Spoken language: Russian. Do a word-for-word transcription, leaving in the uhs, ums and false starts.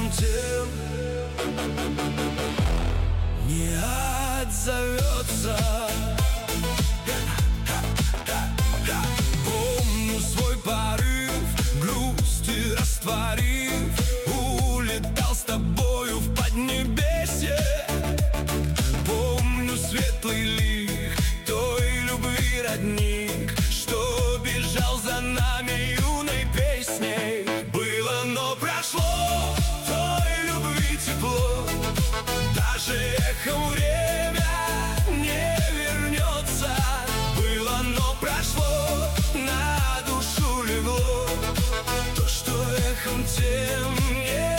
сердцем тем не отзовется. Помню свой порыв, грусти растворив, улетал с тобою в поднебесье. Помню светлый лик той любви родник, что бежал за нами юной песней. Было, но прошло, той любви тепло, даже эхом время